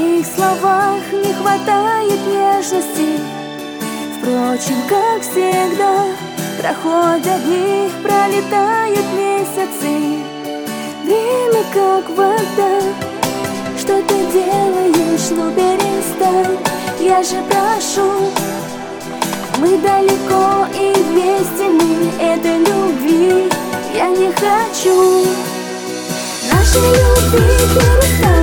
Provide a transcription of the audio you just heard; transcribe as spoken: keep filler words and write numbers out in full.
твоих словах не хватает нежности. Впрочем, как всегда, проходят дни, пролетают месяцы. Время как вода. Что ты делаешь? Ну перестань, я же прошу. Мы далеко и вместе мы этой любви я не хочу. Нашей любви перестань.